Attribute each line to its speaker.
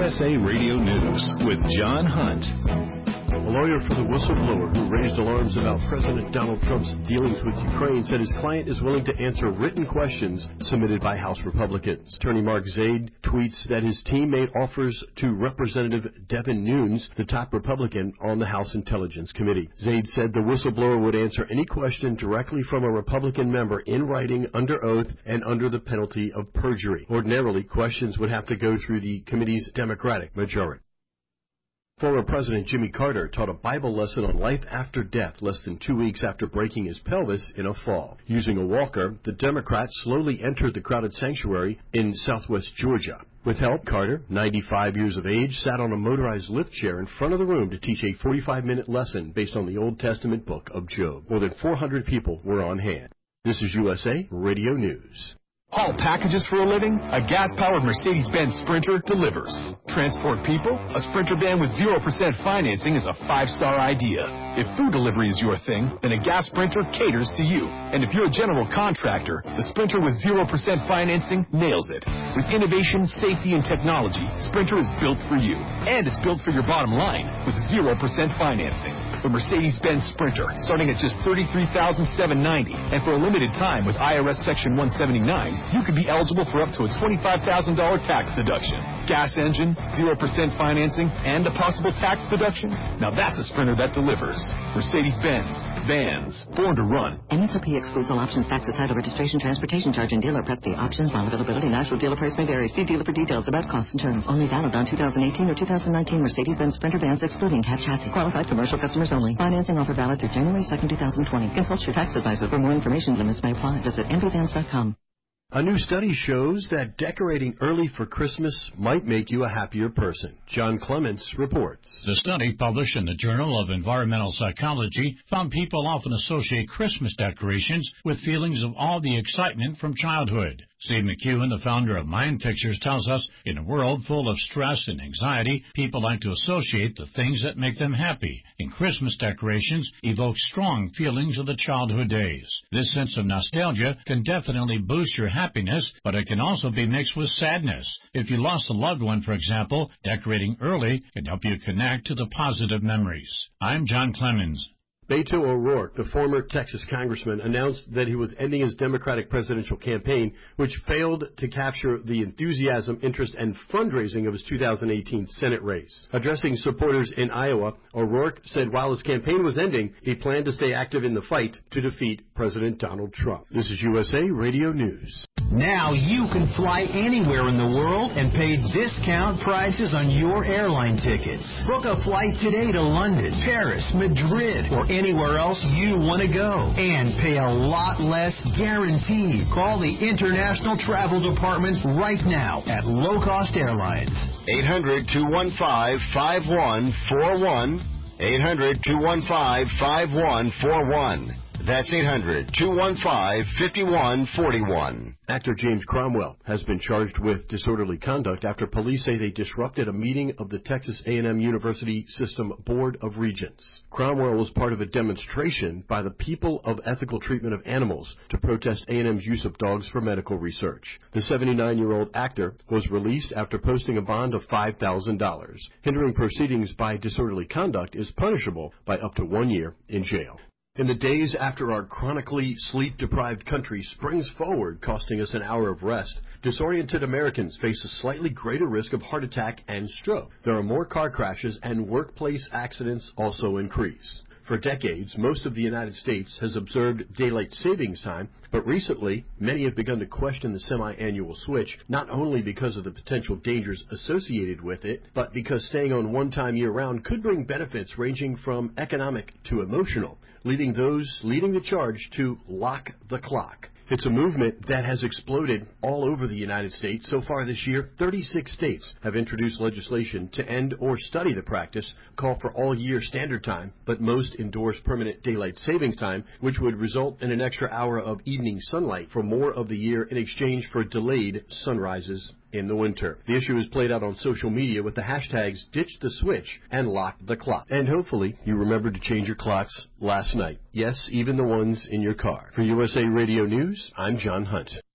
Speaker 1: USA Radio News with John Hunt.
Speaker 2: A lawyer for the whistleblower who raised alarms about President Donald Trump's dealings with Ukraine said his client is willing to answer written questions submitted by House Republicans. Attorney Mark Zaid tweets that his team made offers to Representative Devin Nunes, the top Republican on the House Intelligence Committee. Zaid said the whistleblower would answer any question directly from a Republican member in writing, under oath, and under the penalty of perjury. Ordinarily, questions would have to go through the committee's Democratic majority. Former President Jimmy Carter taught a Bible lesson on life after death less than 2 weeks after breaking his pelvis in a fall. Using a walker, the Democrat slowly entered the crowded sanctuary in southwest Georgia. With help, Carter, 95 years of age, sat on a motorized lift chair in front of the room to teach a 45-minute lesson based on the Old Testament book of Job. More than 400 people were on hand. This is USA Radio News.
Speaker 3: Haul packages for a living? A gas-powered Mercedes-Benz Sprinter delivers. Transport people? A Sprinter van with 0% financing is a 5-star idea. If food delivery is your thing, then a gas Sprinter caters to you. And if you're a general contractor, the Sprinter with 0% financing nails it. With innovation, safety, and technology, Sprinter is built for you. And it's built for your bottom line with 0% financing. The Mercedes-Benz Sprinter, starting at just $33,790, and for a limited time with IRS Section 179, you could be eligible for up to a $25,000 tax deduction. Gas engine, 0% financing, and a possible tax deduction? Now that's a Sprinter that delivers. Mercedes-Benz. Vans. Born to run.
Speaker 4: MSRP excludes all options, taxes, title, registration, transportation charge, and dealer prep fee. Options, while availability, national dealer price may vary. See dealer for details about costs and terms. Only valid on 2018 or 2019 Mercedes-Benz Sprinter vans excluding cab chassis. Qualified commercial customers only. Financing offer valid through January 2nd, 2020. Consult your tax advisor for more information. Limits may apply. Visit mvvans.com.
Speaker 2: A new study shows that decorating early for Christmas might make you a happier person. John Clements reports.
Speaker 5: The study, published in the Journal of Environmental Psychology, found people often associate Christmas decorations with feelings of all the excitement from childhood. Steve McEwen, the founder of Mind Pictures, tells us in a world full of stress and anxiety, people like to associate the things that make them happy. And Christmas decorations evoke strong feelings of the childhood days. This sense of nostalgia can definitely boost your happiness, but it can also be mixed with sadness. If you lost a loved one, for example, decorating early can help you connect to the positive memories. I'm John Clemens.
Speaker 2: Beto O'Rourke, the former Texas congressman, announced that he was ending his Democratic presidential campaign, which failed to capture the enthusiasm, interest, and fundraising of his 2018 Senate race. Addressing supporters in Iowa, O'Rourke said while his campaign was ending, he planned to stay active in the fight to defeat President Donald Trump. This is USA Radio News.
Speaker 6: Now you can fly anywhere in the world and pay discount prices on your airline tickets. Book a flight today to London, Paris, Madrid, or anywhere else you want to go. And pay a lot less guaranteed. Call the International Travel Department right now at Low Cost Airlines.
Speaker 7: 800-215-5141. 800-215-5141. That's 800-215-5141.
Speaker 2: Actor James Cromwell has been charged with disorderly conduct after police say they disrupted a meeting of the Texas A&M University System Board of Regents. Cromwell was part of a demonstration by the People of Ethical Treatment of Animals to protest A&M's use of dogs for medical research. The 79-year-old actor was released after posting a bond of $5,000. Hindering proceedings by disorderly conduct is punishable by up to 1 year in jail. In the days after our chronically sleep-deprived country springs forward, costing us an hour of rest, disoriented Americans face a slightly greater risk of heart attack and stroke. There are more car crashes, and workplace accidents also increase. For decades, most of the United States has observed daylight savings time, but recently, many have begun to question the semi-annual switch, not only because of the potential dangers associated with it, but because staying on one time year-round could bring benefits ranging from economic to emotional, leading those leading the charge to lock the clock. It's a movement that has exploded all over the United States. So far this year, 36 states have introduced legislation to end or study the practice, call for all-year standard time, but most endorse permanent daylight savings time, which would result in an extra hour of evening sunlight for more of the year in exchange for delayed sunrises in the winter. The issue is played out on social media with the hashtags Ditch the Switch and Lock the Clock. And hopefully you remembered to change your clocks last night. Yes, even the ones in your car. For USA Radio News, I'm John Hunt.